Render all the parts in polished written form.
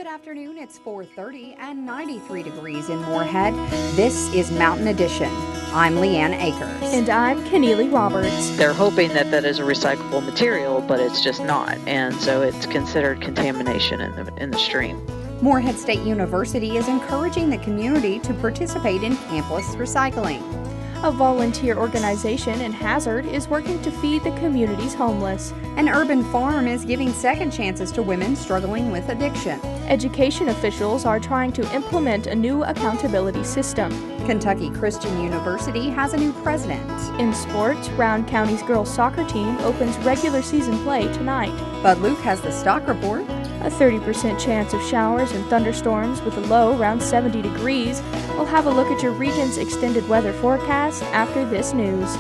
Good afternoon. It's 4:30 and 93 degrees in Moorhead. This is Mountain Edition. I'm Leanne Akers. And I'm Keneally Roberts. They're hoping that that is a recyclable material, but it's just not. And so it's considered contamination in the stream. Moorhead State University is encouraging the community to participate in campus recycling. A volunteer organization in Hazard is working to feed the community's homeless. An urban farm is giving second chances to women struggling with addiction. Education officials are trying to implement a new accountability system. Kentucky Christian University has a new president. In sports, Round County's girls soccer team opens regular season play tonight. Bud Luke has the stock report. A 30% chance of showers and thunderstorms with a low around 70 degrees. We'll have a look at your region's extended weather forecast after this news.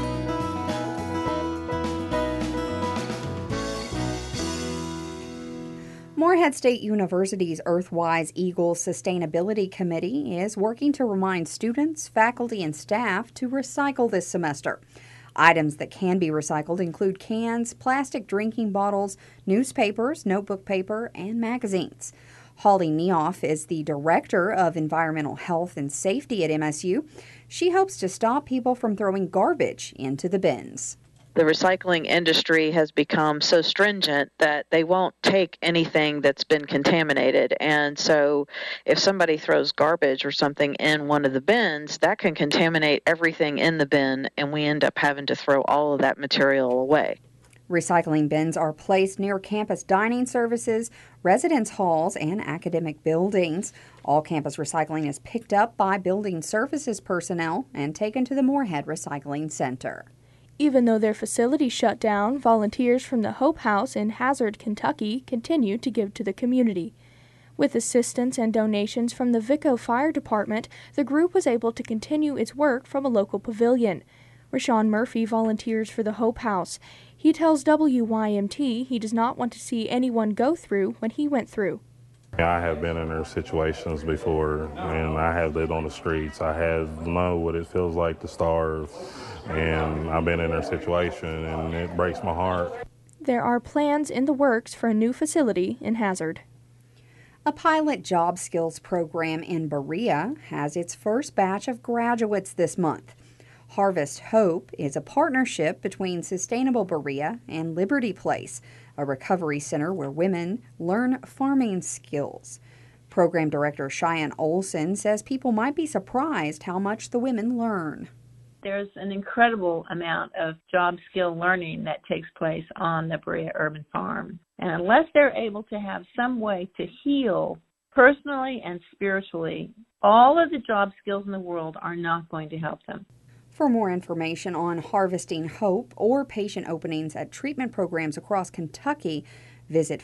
Moorhead State University's Earthwise Eagles Sustainability Committee is working to remind students, faculty, and staff to recycle this semester. Items that can be recycled include cans, plastic drinking bottles, newspapers, notebook paper, and magazines. Holly Neoff is the Director of Environmental Health and Safety at MSU. She hopes to stop people from throwing garbage into the bins. The recycling industry has become so stringent that they won't take anything that's been contaminated. And so if somebody throws garbage or something in one of the bins, that can contaminate everything in the bin, and we end up having to throw all of that material away. Recycling bins are placed near campus dining services, residence halls, and academic buildings. All campus recycling is picked up by building services personnel and taken to the Moorhead Recycling Center. Even though their facility shut down, volunteers from the Hope House in Hazard, Kentucky continue to give to the community. With assistance and donations from the Vico Fire Department, the group was able to continue its work from a local pavilion. Rashawn Murphy volunteers for the Hope House. He tells WYMT he does not want to see anyone go through what he went through. I have been in their situations before, and I have lived on the streets. I have know what it feels like to starve, and I've been in their situation, and it breaks my heart. There are plans in the works for a new facility in Hazard. A pilot job skills program in Berea has its first batch of graduates this month. Harvest Hope is a partnership between Sustainable Berea and Liberty Place, a recovery center where women learn farming skills. Program Director Cheyenne Olson says people might be surprised how much the women learn. There's an incredible amount of job skill learning that takes place on the Berea Urban Farm. And unless they're able to have some way to heal personally and spiritually, all of the job skills in the world are not going to help them. For more information on Harvesting Hope or patient openings at treatment programs across Kentucky, visit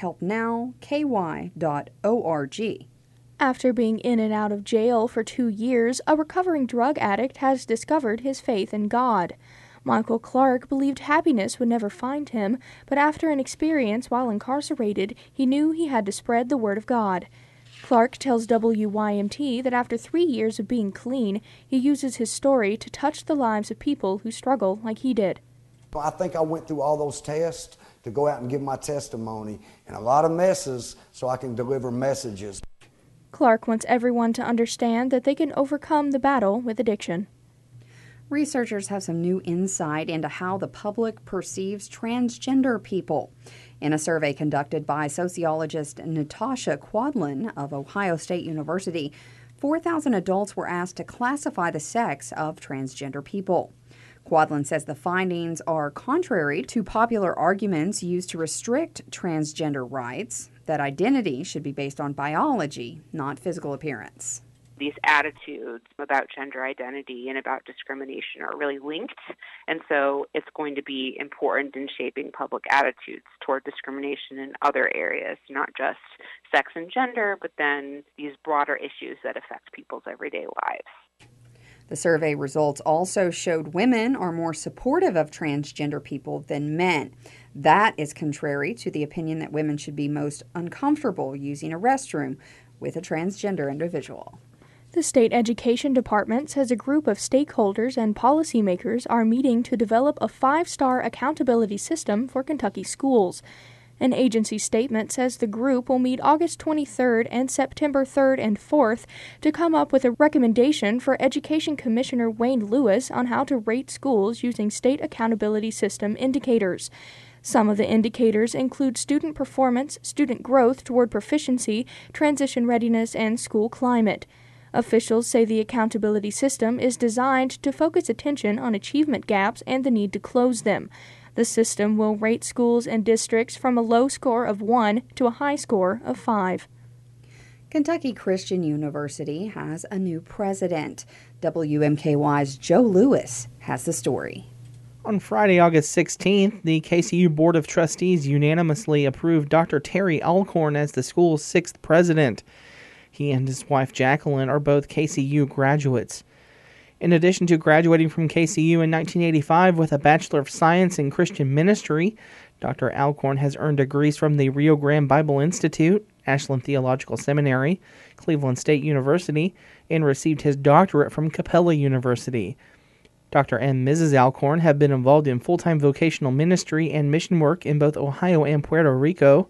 findhelpnowky.org. After being in and out of jail for 2 years, a recovering drug addict has discovered his faith in God. Michael Clark believed happiness would never find him, but after an experience while incarcerated, he knew he had to spread the word of God. Clark tells WYMT that after 3 years of being clean, he uses his story to touch the lives of people who struggle like he did. I think I went through all those tests to go out and give my testimony, and a lot of messes so I can deliver messages. Clark wants everyone to understand that they can overcome the battle with addiction. Researchers have some new insight into how the public perceives transgender people. In a survey conducted by sociologist Natasha Quadlin of Ohio State University, 4,000 adults were asked to classify the sex of transgender people. Quadlin says the findings are contrary to popular arguments used to restrict transgender rights, that identity should be based on biology, not physical appearance. These attitudes about gender identity and about discrimination are really linked, and so it's going to be important in shaping public attitudes toward discrimination in other areas, not just sex and gender, but then these broader issues that affect people's everyday lives. The survey results also showed women are more supportive of transgender people than men. That is contrary to the opinion that women should be most uncomfortable using a restroom with a transgender individual. The State Education Department says a group of stakeholders and policymakers are meeting to develop a 5-star accountability system for Kentucky schools. An agency statement says the group will meet August 23rd and September 3rd and 4th to come up with a recommendation for Education Commissioner Wayne Lewis on how to rate schools using state accountability system indicators. Some of the indicators include student performance, student growth toward proficiency, transition readiness, and school climate. Officials say the accountability system is designed to focus attention on achievement gaps and the need to close them. The system will rate schools and districts from a low score of 1 to a high score of 5. Kentucky Christian University has a new president. WMKY's Joe Lewis has the story. On Friday, August 16th, the KCU Board of Trustees unanimously approved Dr. Terry Alcorn as the school's 6th president. He and his wife Jacqueline are both KCU graduates. In addition to graduating from KCU in 1985 with a Bachelor of Science in Christian Ministry, Dr. Alcorn has earned degrees from the Rio Grande Bible Institute, Ashland Theological Seminary, Cleveland State University, and received his doctorate from Capella University. Dr. and Mrs. Alcorn have been involved in full-time vocational ministry and mission work in both Ohio and Puerto Rico.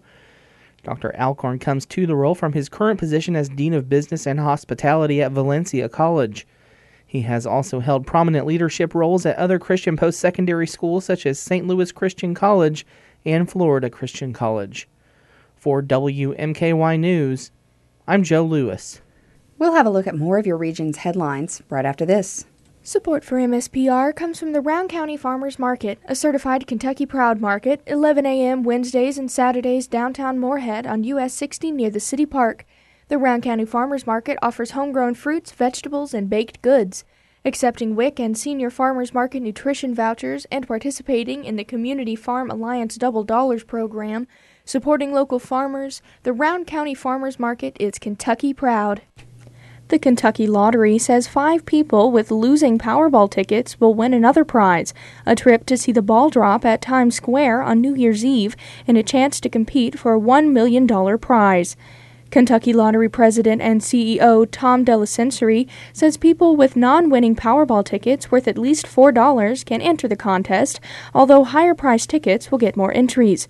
Dr. Alcorn comes to the role from his current position as Dean of Business and Hospitality at Valencia College. He has also held prominent leadership roles at other Christian post-secondary schools such as St. Louis Christian College and Florida Christian College. For WMKY News, I'm Joe Lewis. We'll have a look at more of your region's headlines right after this. Support for MSPR comes from the Round County Farmers Market, a certified Kentucky Proud Market, 11 a.m. Wednesdays and Saturdays downtown Moorhead on US 60 near the City Park. The Round County Farmers Market offers homegrown fruits, vegetables, and baked goods. Accepting WIC and Senior Farmers Market nutrition vouchers and participating in the Community Farm Alliance Double Dollars program, supporting local farmers, the Round County Farmers Market is Kentucky proud. The Kentucky Lottery says 5 people with losing Powerball tickets will win another prize, a trip to see the ball drop at Times Square on New Year's Eve, and a chance to compete for a $1 million prize. Kentucky Lottery President and CEO Tom Delacensory says people with non-winning Powerball tickets worth at least $4 can enter the contest, although higher-priced tickets will get more entries.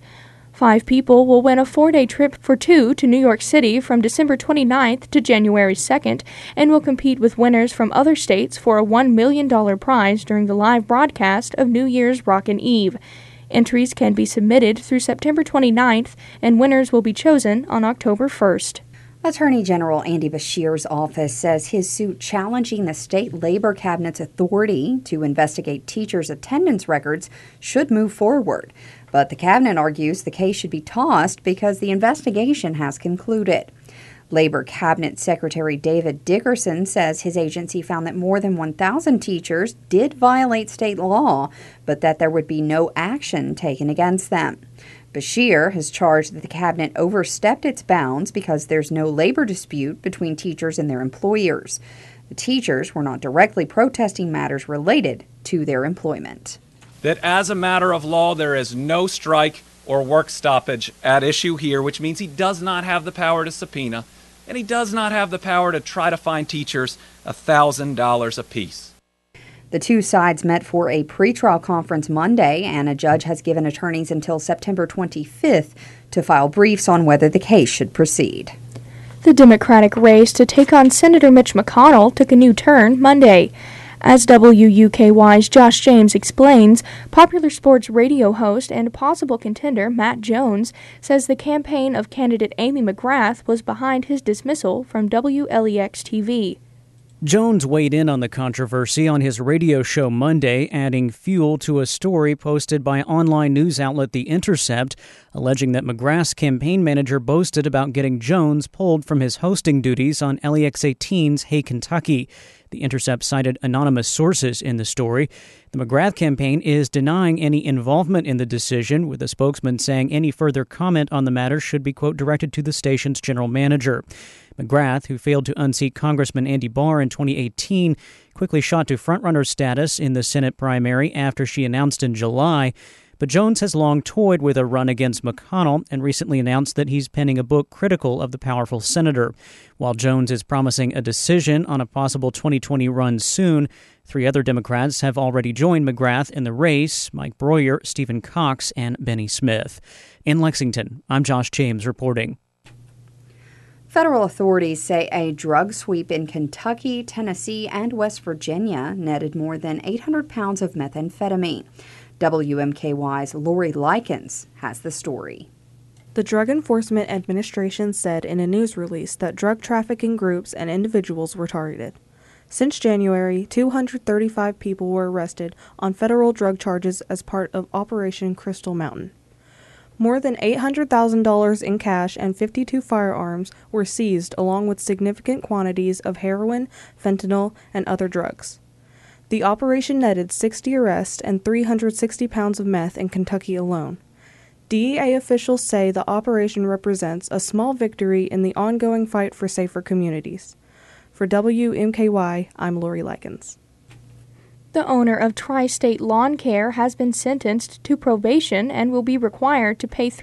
5 people will win a 4-day trip for 2 to New York City from December 29th to January 2nd and will compete with winners from other states for a $1 million prize during the live broadcast of New Year's Rockin' Eve. Entries can be submitted through September 29th, and winners will be chosen on October 1st. Attorney General Andy Beshear's office says his suit challenging the state labor cabinet's authority to investigate teachers' attendance records should move forward. But the cabinet argues the case should be tossed because the investigation has concluded. Labor Cabinet Secretary David Dickerson says his agency found that more than 1,000 teachers did violate state law, but that there would be no action taken against them. Beshear has charged that the cabinet overstepped its bounds because there's no labor dispute between teachers and their employers. The teachers were not directly protesting matters related to their employment. That as a matter of law, there is no strike or work stoppage at issue here, which means he does not have the power to subpoena, and he does not have the power to try to fine teachers $1,000 apiece. The two sides met for a pretrial conference Monday, and a judge has given attorneys until September 25th to file briefs on whether the case should proceed. The Democratic race to take on Senator Mitch McConnell took a new turn Monday. As WUKY's Josh James explains, popular sports radio host and possible contender Matt Jones says the campaign of candidate Amy McGrath was behind his dismissal from WLEX-TV. Jones weighed in on the controversy on his radio show Monday, adding fuel to a story posted by online news outlet The Intercept, alleging that McGrath's campaign manager boasted about getting Jones pulled from his hosting duties on LEX18's Hey Kentucky. The Intercept cited anonymous sources in the story. The McGrath campaign is denying any involvement in the decision, with a spokesman saying any further comment on the matter should be, quote, directed to the station's general manager. McGrath, who failed to unseat Congressman Andy Barr in 2018, quickly shot to frontrunner status in the Senate primary after she announced in July. But Jones has long toyed with a run against McConnell and recently announced that he's penning a book critical of the powerful senator. While Jones is promising a decision on a possible 2020 run soon, 3 other Democrats have already joined McGrath in the race: Mike Breuer, Stephen Cox, and Benny Smith. In Lexington, I'm Josh James reporting. Federal authorities say a drug sweep in Kentucky, Tennessee, and West Virginia netted more than 800 pounds of methamphetamine. WMKY's Lori Likens has the story. The Drug Enforcement Administration said in a news release that drug trafficking groups and individuals were targeted. Since January, 235 people were arrested on federal drug charges as part of Operation Crystal Mountain. More than $800,000 in cash and 52 firearms were seized, along with significant quantities of heroin, fentanyl, and other drugs. The operation netted 60 arrests and 360 pounds of meth in Kentucky alone. DEA officials say the operation represents a small victory in the ongoing fight for safer communities. For WMKY, I'm Lori Likens. The owner of Tri-State Lawn Care has been sentenced to probation and will be required to pay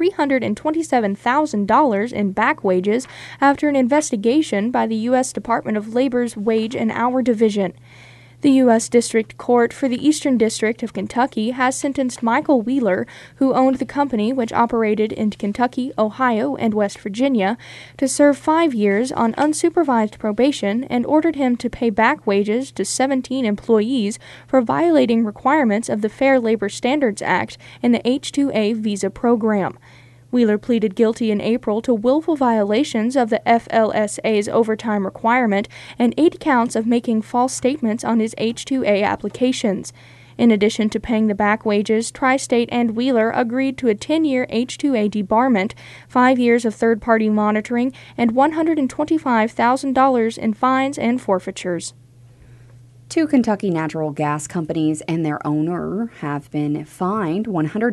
$327,000 in back wages after an investigation by the U.S. Department of Labor's Wage and Hour Division. The U.S. District Court for the Eastern District of Kentucky has sentenced Michael Wheeler, who owned the company which operated in Kentucky, Ohio, and West Virginia, to serve 5 years on unsupervised probation and ordered him to pay back wages to 17 employees for violating requirements of the Fair Labor Standards Act and the H-2A visa program. Wheeler pleaded guilty in April to willful violations of the FLSA's overtime requirement and 8 counts of making false statements on his H-2A applications. In addition to paying the back wages, Tri-State and Wheeler agreed to a 10-year H-2A debarment, 5 years of third-party monitoring, and $125,000 in fines and forfeitures. 2 Kentucky natural gas companies and their owner have been fined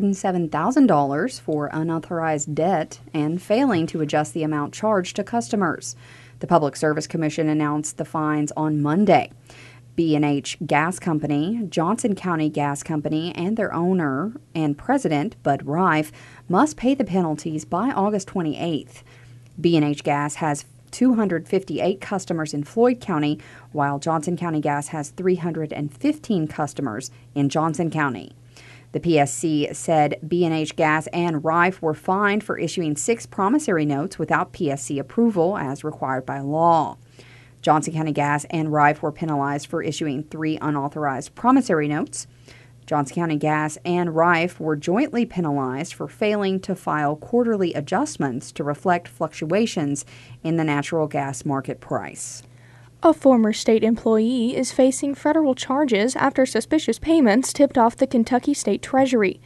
$107,000 for unauthorized debt and failing to adjust the amount charged to customers. The Public Service Commission announced the fines on Monday. B&H Gas Company, Johnson County Gas Company, and their owner and president, Bud Rife, must pay the penalties by August 28th. B&H Gas has 258 customers in Floyd County, while Johnson County Gas has 315 customers in Johnson County. The PSC said B&H Gas and Rife were fined for issuing 6 promissory notes without PSC approval as required by law. Johnson County Gas and Rife were penalized for issuing 3 unauthorized promissory notes. Johnson County Gas and Rife were jointly penalized for failing to file quarterly adjustments to reflect fluctuations in the natural gas market price. A former state employee is facing federal charges after suspicious payments tipped off the Kentucky State Treasury.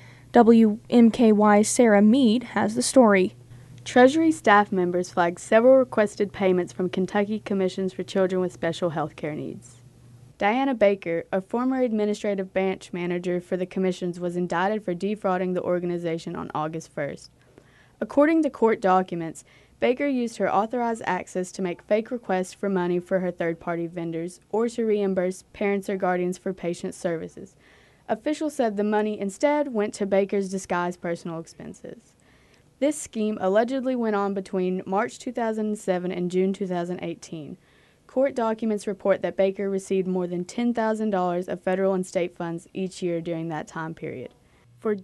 WMKY's Sarah Mead has the story. Treasury staff members flagged several requested payments from Kentucky Commissions for Children with Special Health Care Needs. Diana Baker, a former administrative branch manager for the commissions, was indicted for defrauding the organization on August 1st. According to court documents, Baker used her authorized access to make fake requests for money for her third-party vendors or to reimburse parents or guardians for patient services. Officials said the money instead went to Baker's disguised personal expenses. This scheme allegedly went on between March 2007 and June 2018. Court documents report that Baker received more than $10,000 of federal and state funds each year during that time period. For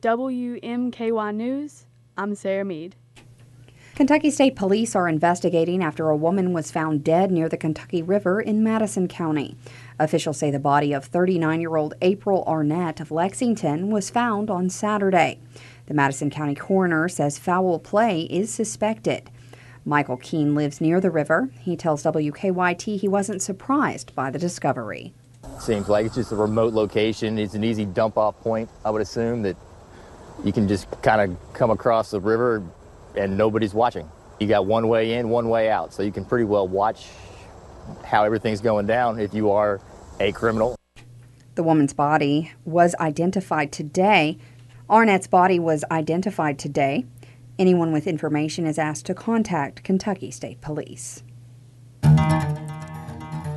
WMKY News, I'm Sarah Mead. Kentucky State Police are investigating after a woman was found dead near the Kentucky River in Madison County. Officials say the body of 39-year-old April Arnett of Lexington was found on Saturday. The Madison County coroner says foul play is suspected. Michael Keene lives near the river. He tells WKYT he wasn't surprised by the discovery. Seems like it's just a remote location. It's an easy dump-off point, I would assume, that you can just kind of come across the river and nobody's watching. You got one way in, one way out, so you can pretty well watch how everything's going down if you are a criminal. The woman's body was identified today. Arnett's body was identified today. Anyone with information is asked to contact Kentucky State Police.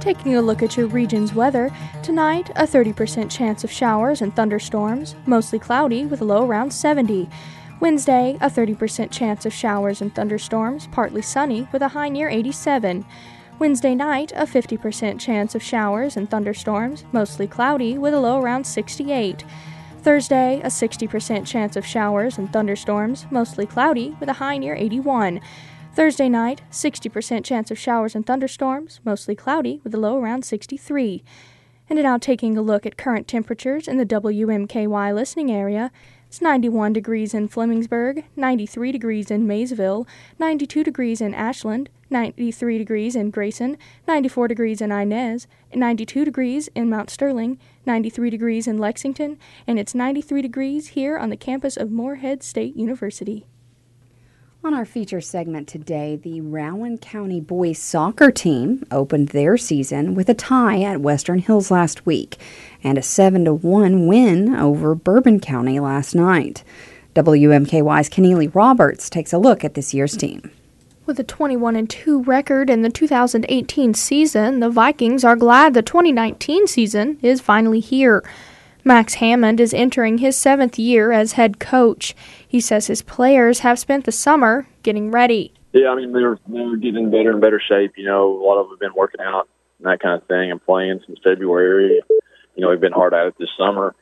Taking a look at your region's weather, tonight a 30% chance of showers and thunderstorms, mostly cloudy with a low around 70. Wednesday, a 30% chance of showers and thunderstorms, partly sunny with a high near 87. Wednesday night, a 50% chance of showers and thunderstorms, mostly cloudy with a low around 68. Thursday, a 60% chance of showers and thunderstorms, mostly cloudy with a high near 81. Thursday night, 60% chance of showers and thunderstorms, mostly cloudy with a low around 63. And now taking a look at current temperatures in the WMKY listening area, it's 91 degrees in Flemingsburg, 93 degrees in Maysville, 92 degrees in Ashland, 93 degrees in Grayson, 94 degrees in Inez, 92 degrees in Mount Sterling, 93 degrees in Lexington, and it's 93 degrees here on the campus of Morehead State University. On our feature segment today, the Rowan County boys soccer team opened their season with a tie at Western Hills last week and a 7-1 win over Bourbon County last night. WMKY's Keneally Roberts takes a look at this year's team. With a 21-2 record in the 2018 season, the Vikings are glad the 2019 season is finally here. Max Hammond is entering his 7th year as head coach. He says his players have spent the summer getting ready. Yeah, I mean, they're getting in better and better shape. You know, a lot of them have been working out and that kind of thing and playing since February. You know, we've been hard at it this summer.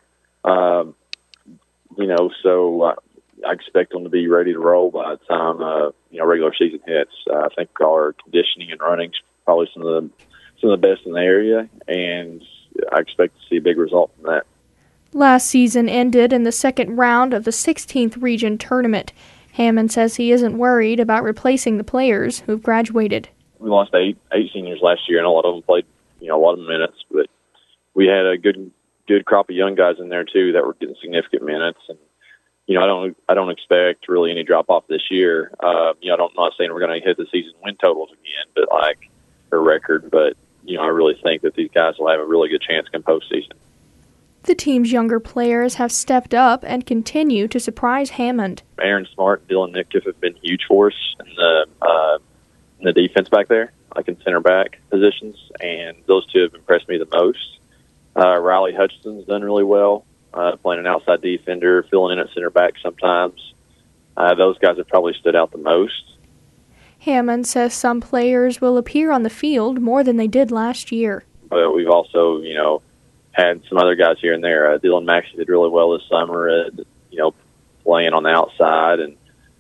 You know, so I expect them to be ready to roll by the time, regular season hits. I think our conditioning and running is probably some of the best in the area, and I expect to see a big result from that. Last season ended in the second round of the 16th region tournament. Hammond says he isn't worried about replacing the players who've graduated. We lost eight seniors last year, and a lot of them played, a lot of minutes. But we had a good crop of young guys in there too that were getting significant minutes. And I don't expect really any drop off this year. I'm not saying we're going to hit the season win totals again, but or record. But I really think that these guys will have a really good chance come postseason. The team's younger players have stepped up and continue to surprise Hammond. Aaron Smart and Dylan Nitkiff have been huge for us in the defense back there, like in center back positions, and those two have impressed me the most. Riley Hutchinson's done really well, playing an outside defender, filling in at center back sometimes. Those guys have probably stood out the most. Hammond says some players will appear on the field more than they did last year. But we've also, had some other guys here and there. Dylan Maxey did really well this summer, playing on the outside. And,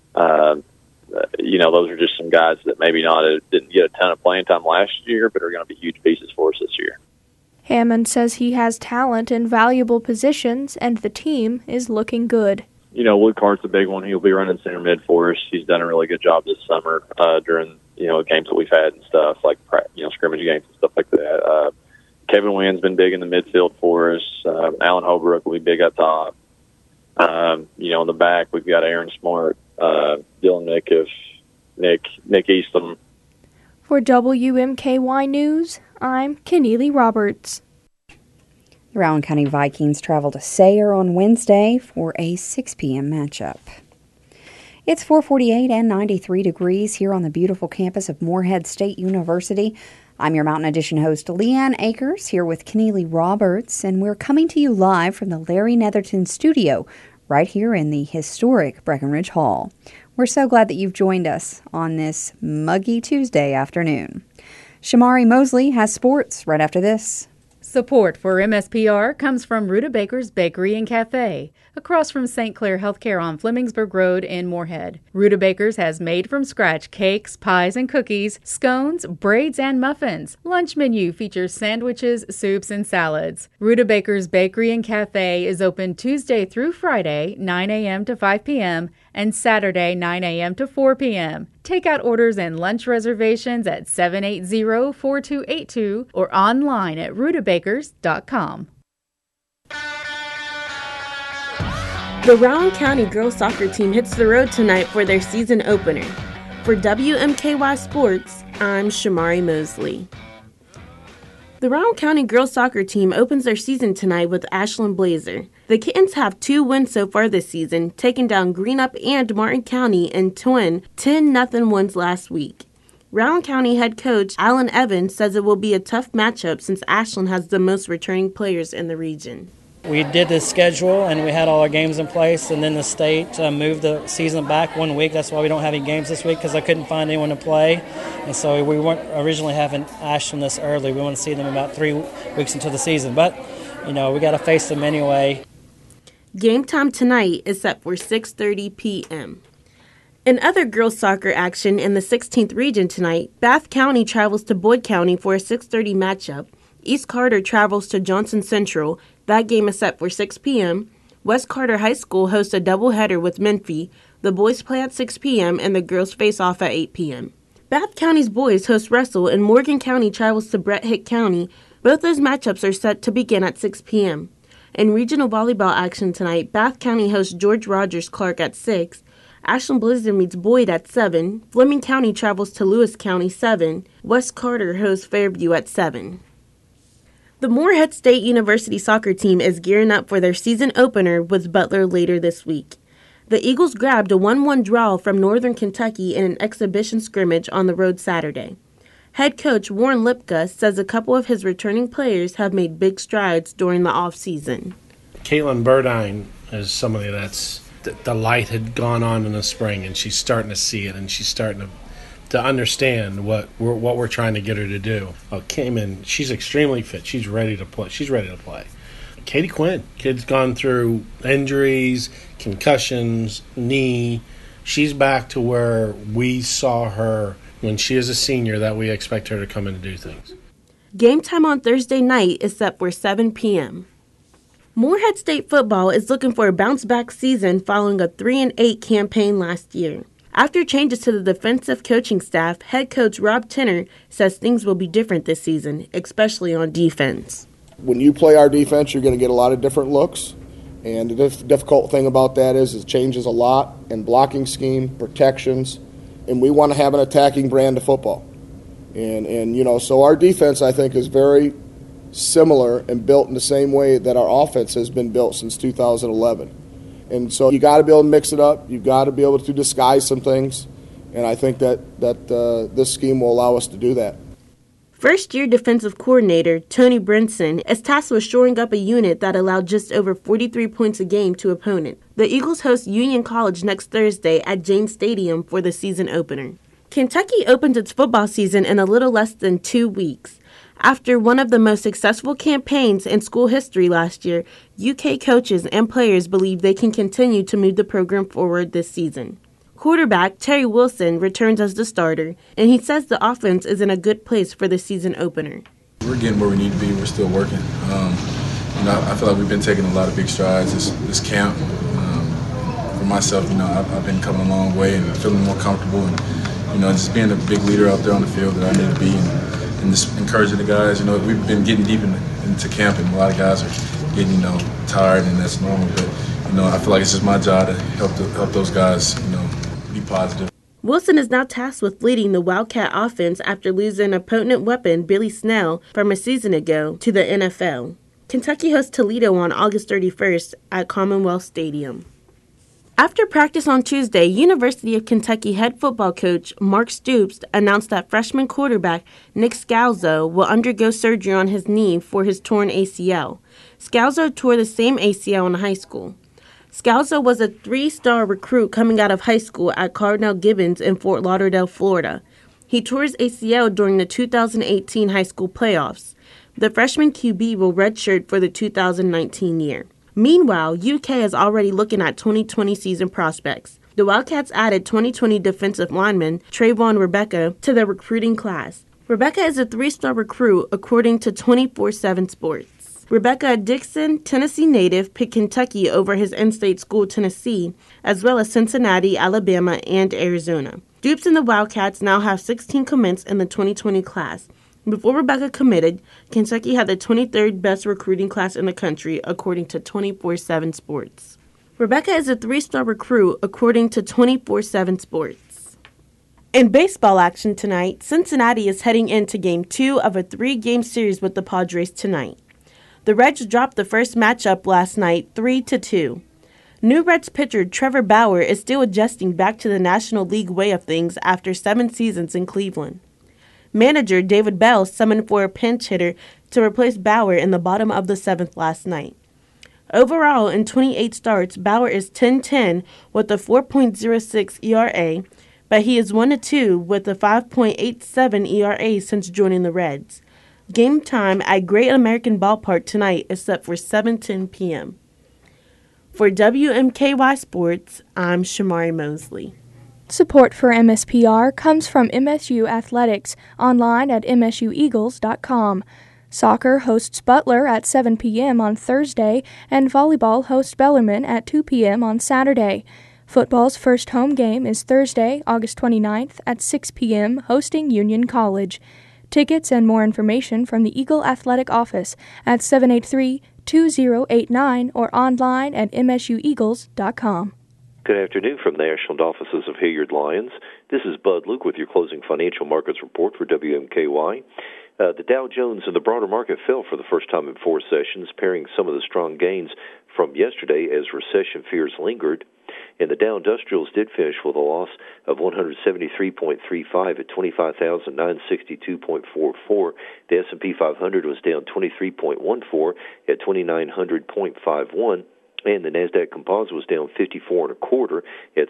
those are just some guys that maybe didn't get a ton of playing time last year, but are going to be huge pieces for us this year. Hammond says he has talent in valuable positions, and the team is looking good. Luke Hart's a big one. He'll be running center mid for us. He's done a really good job this summer during, games that we've had and stuff, like, scrimmage games and stuff like that. Kevin Wynn's been big in the midfield for us. Alan Holbrook will be big up top. In the back, we've got Aaron Smart, Dylan Nitkiff, Nick Eastham. For WMKY News, I'm Keneally Roberts. The Rowan County Vikings travel to Sayre on Wednesday for a 6 p.m. matchup. It's 4:48 and 93 degrees here on the beautiful campus of Morehead State University. I'm your Mountain Edition host, Leanne Akers, here with Keneally Roberts, and we're coming to you live from the Larry Netherton studio right here in the historic Breckenridge Hall. We're so glad that you've joined us on this muggy Tuesday afternoon. Shamari Mosley has sports right after this. Support for MSPR comes from Rutabaker's Bakery and Cafe, across from St. Clair Healthcare on Flemingsburg Road in Morehead. Rutabaker's has made-from-scratch cakes, pies, and cookies, scones, braids, and muffins. Lunch menu features sandwiches, soups, and salads. Rutabaker's Bakery and Cafe is open Tuesday through Friday, 9 a.m. to 5 p.m., and Saturday, 9 a.m. to 4 p.m. Takeout orders and lunch reservations at 780-4282 or online at rutabakers.com. The Rowan County girls soccer team hits the road tonight for their season opener. For WMKY Sports, I'm Shamari Mosley. The Rowan County girls soccer team opens their season tonight with Ashland Blazer. The Kittens have 2 wins so far this season, taking down Greenup and Martin County in twin 10-0 wins last week. Rowan County head coach Alan Evans says it will be a tough matchup since Ashland has the most returning players in the region. We did this schedule and we had all our games in place, and then the state moved the season back 1 week. That's why we don't have any games this week, because I couldn't find anyone to play. And so we weren't originally having Ashland this early. We want to see them about 3 weeks into the season. But, we got to face them anyway. Game time tonight is set for 6:30 p.m. In other girls soccer action in the 16th region tonight, Bath County travels to Boyd County for a 6:30 matchup. East Carter travels to Johnson Central. That game is set for 6 p.m. West Carter High School hosts a doubleheader with Menifee. The boys play at 6 p.m. and the girls face off at 8 p.m. Bath County's boys host Russell, and Morgan County travels to Brett Hick County. Both those matchups are set to begin at 6 p.m. In regional volleyball action tonight, Bath County hosts George Rogers Clark at 6. Ashland Blizzard meets Boyd at 7. Fleming County travels to Lewis County 7. West Carter hosts Fairview at 7. The Morehead State University soccer team is gearing up for their season opener with Butler later this week. The Eagles grabbed a 1-1 draw from Northern Kentucky in an exhibition scrimmage on the road Saturday. Head coach Warren Lipka says a couple of his returning players have made big strides during the offseason. Caitlin Burdine is somebody that's the light had gone on in the spring, and she's starting to see it, and she's starting to understand what we're trying to get her to do. Came in, she's extremely fit. She's ready to play. Katie Quinn, kid's gone through injuries, concussions, knee. She's back to where we saw her when she is a senior, that we expect her to come in and do things. Game time on Thursday night is set for 7 p.m. Morehead State football is looking for a bounce-back season following a 3-8 campaign last year. After changes to the defensive coaching staff, head coach Rob Tenner says things will be different this season, especially on defense. When you play our defense, you're going to get a lot of different looks. And the difficult thing about that is it changes a lot in blocking scheme, protections, and we want to have an attacking brand of football. And so our defense, I think, is very similar and built in the same way that our offense has been built since 2011. And so you got to be able to mix it up. You've got to be able to disguise some things. And I think that this scheme will allow us to do that. First-year defensive coordinator Tony Brinson is tasked with shoring up a unit that allowed just over 43 points a game to opponent. The Eagles host Union College next Thursday at James Stadium for the season opener. Kentucky opens its football season in a little less than 2 weeks. After one of the most successful campaigns in school history last year, UK coaches and players believe they can continue to move the program forward this season. Quarterback Terry Wilson returns as the starter, and he says the offense is in a good place for the season opener. We're getting where we need to be. We're still working. I feel like we've been taking a lot of big strides this camp. For myself, I've been coming a long way and feeling more comfortable, and just being a big leader out there on the field that I need to be, and just encouraging the guys. We've been getting deep into camp, and a lot of guys are getting tired, and that's normal. But I feel like it's just my job to help those guys be positive. Wilson is now tasked with leading the Wildcat offense after losing a potent weapon, Billy Snell, from a season ago to the NFL. Kentucky hosts Toledo on August 31st at Commonwealth Stadium. After practice on Tuesday, University of Kentucky head football coach Mark Stoops announced that freshman quarterback Nick Scalzo will undergo surgery on his knee for his torn ACL. Scalzo tore the same ACL in high school. Scalzo was a 3-star recruit coming out of high school at Cardinal Gibbons in Fort Lauderdale, Florida. He tore his ACL during the 2018 high school playoffs. The freshman QB will redshirt for the 2019 year. Meanwhile, UK is already looking at 2020 season prospects. The Wildcats added 2020 defensive lineman Trayvon Rebecca to their recruiting class. Rebecca is a 3-star recruit, according to 24/7 Sports. Rebecca, a Dixon, Tennessee native, picked Kentucky over his in-state school, Tennessee, as well as Cincinnati, Alabama, and Arizona. Dupes and the Wildcats now have 16 commits in the 2020 class. Before Rebecca committed, Kentucky had the 23rd best recruiting class in the country, according to 24/7 Sports. Rebecca is a 3-star recruit, according to 24/7 Sports. In baseball action tonight, Cincinnati is heading into Game 2 of a 3-game series with the Padres tonight. The Reds dropped the first matchup last night 3-2. New Reds pitcher Trevor Bauer is still adjusting back to the National League way of things after 7 seasons in Cleveland. Manager David Bell summoned for a pinch hitter to replace Bauer in the bottom of the 7th last night. Overall, in 28 starts, Bauer is 10-10 with a 4.06 ERA, but he is 1-2 with a 5.87 ERA since joining the Reds. Game time at Great American Ballpark tonight is set for 7:10 p.m. For WMKY Sports, I'm Shamari Mosley. Support for MSPR comes from MSU Athletics, online at msueagles.com. Soccer hosts Butler at 7 p.m. on Thursday, and volleyball hosts Bellarmine at 2 p.m. on Saturday. Football's first home game is Thursday, August 29th at 6 p.m., hosting Union College. Tickets and more information from the Eagle Athletic Office at 783-2089 or online at msueagles.com. Good afternoon from the National Offices of Hilliard Lyons. This is Bud Luke with your closing financial markets report for WMKY. The Dow Jones and the broader market fell for the first time in 4 sessions, pairing some of the strong gains from yesterday as recession fears lingered. And the Dow Industrials did finish with a loss of 173.35 at 25,962.44. The S&P 500 was down 23.14 at 2,900.51. And the NASDAQ Composite was down 54.25 at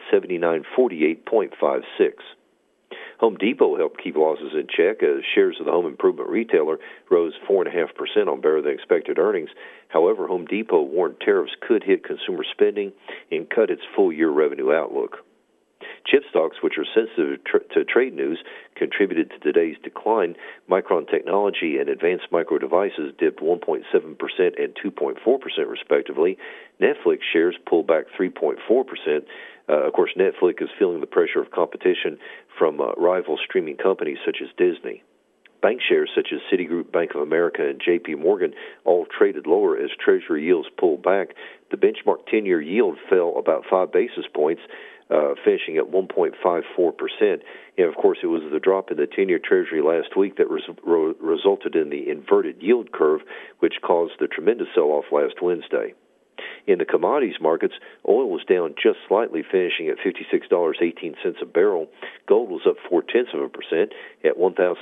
7948.56. Home Depot helped keep losses in check as shares of the home improvement retailer rose 4.5% on better-than-expected earnings. However, Home Depot warned tariffs could hit consumer spending and cut its full-year revenue outlook. Chip stocks, which are sensitive to trade news, contributed to today's decline. Micron Technology and Advanced Micro Devices dipped 1.7% and 2.4% respectively. Netflix shares pulled back 3.4%. Of course, Netflix is feeling the pressure of competition from rival streaming companies such as Disney. Bank shares such as Citigroup, Bank of America, and J.P. Morgan all traded lower as Treasury yields pulled back. The benchmark 10-year yield fell about 5 basis points, finishing at 1.54%. And, of course, it was the drop in the 10-year Treasury last week that resulted in the inverted yield curve, which caused the tremendous sell-off last Wednesday. In the commodities markets, oil was down just slightly, finishing at $56.18 a barrel. Gold was up 0.4% at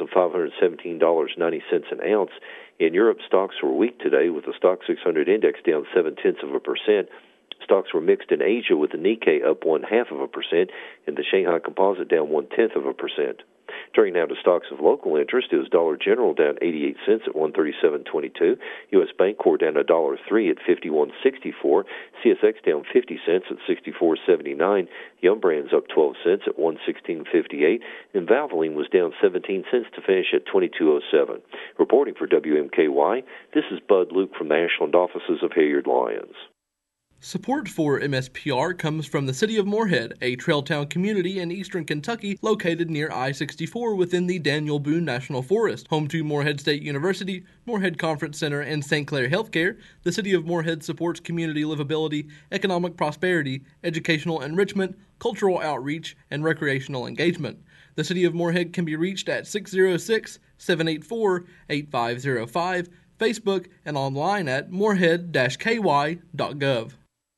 $1,517.90 an ounce. In Europe, stocks were weak today, with the Stock 600 index down 0.7%. Stocks were mixed in Asia, with the Nikkei up 0.5% and the Shanghai Composite down 0.1%. Turning now to stocks of local interest, it was Dollar General down 88 cents at 137.22. U.S. Bancorp down $1.03 at 51.64. CSX down 50 cents at 64.79. Yum Brands up 12 cents at 116.58. And Valvoline was down 17 cents to finish at 22.07. Reporting for WMKY, this is Bud Luke from the Ashland offices of Hilliard Lyons. Support for MSPR comes from the City of Moorhead, a trail town community in eastern Kentucky located near I-64 within the Daniel Boone National Forest. Home to Moorhead State University, Moorhead Conference Center, and St. Clair Healthcare, the City of Moorhead supports community livability, economic prosperity, educational enrichment, cultural outreach, and recreational engagement. The City of Moorhead can be reached at 606-784-8505, Facebook, and online at moorhead-ky.gov.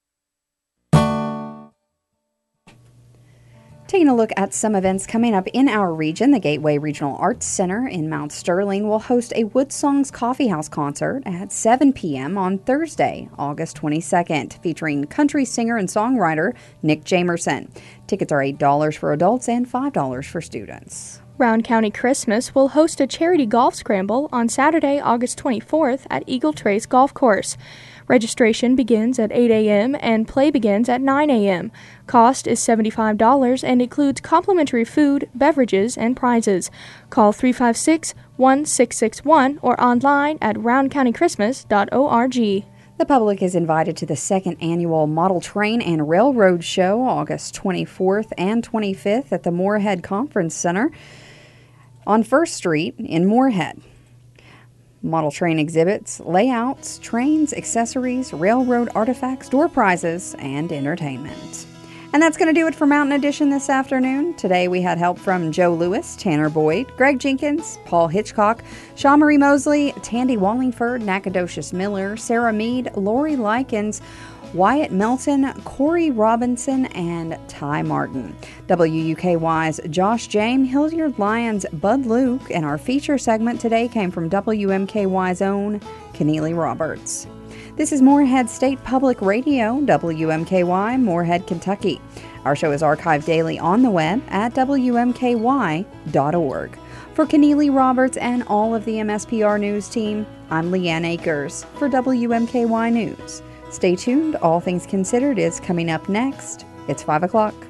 Taking a look at some events coming up in our region, the Gateway Regional Arts Center in Mount Sterling will host a Wood Songs Coffee House concert at 7 p.m. on Thursday, August 22nd, featuring country singer and songwriter Nick Jamerson. Tickets are $8 for adults and $5 for students. Round County Christmas will host a charity golf scramble on Saturday, August 24th at Eagle Trace Golf Course. Registration begins at 8 a.m. and play begins at 9 a.m. Cost is $75 and includes complimentary food, beverages, and prizes. Call 356-1661 or online at roundcountychristmas.org. The public is invited to the second annual Model Train and Railroad Show, August 24th and 25th at the Moorhead Conference Center on 1st Street in Moorhead. Model train exhibits, layouts, trains, accessories, railroad artifacts, door prizes, and entertainment. And that's going to do it for Mountain Edition this afternoon. Today we had help from Joe Lewis, Tanner Boyd, Greg Jenkins, Paul Hitchcock, Sean Marie Mosley, Tandy Wallingford, Nacogdoches Miller, Sarah Mead, Lori Likens, Wyatt Melton, Corey Robinson, and Ty Martin. WUKY's Josh James, Hilliard Lyons, Bud Luke, and our feature segment today came from WMKY's own Keneally Roberts. This is Morehead State Public Radio, WMKY, Morehead, Kentucky. Our show is archived daily on the web at WMKY.org. For Keneally Roberts and all of the MSPR News team, I'm Leanne Akers for WMKY News. Stay tuned. All Things Considered is coming up next. It's 5 o'clock.